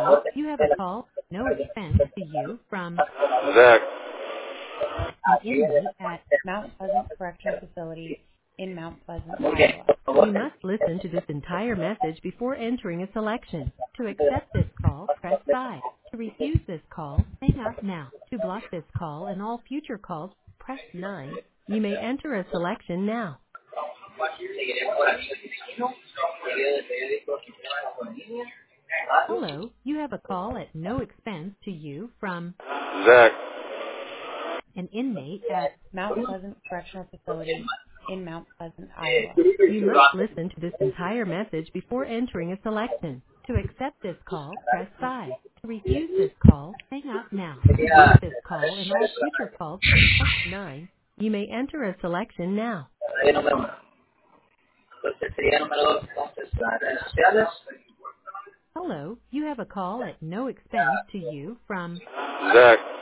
Hello, you have a call, no expense to you from Zach. an inmate at Mount Pleasant Correctional Facility in Mount Pleasant, Iowa. You must listen to this entire message before entering a selection. To accept this call, press 5. To refuse this call, hang up now. To block this call and all future calls, press 9. You may enter a selection now. Hello, you have a call at no expense to you from Zach. an inmate at Mount Pleasant Correctional Facility in Mount Pleasant, Iowa. You must listen to this entire message before entering a selection. To accept this call, press 5. To refuse this call, hang up now. To block this call and all future calls, press 9. You may enter a selection now. Hello, you have a call at no expense to you from Zach.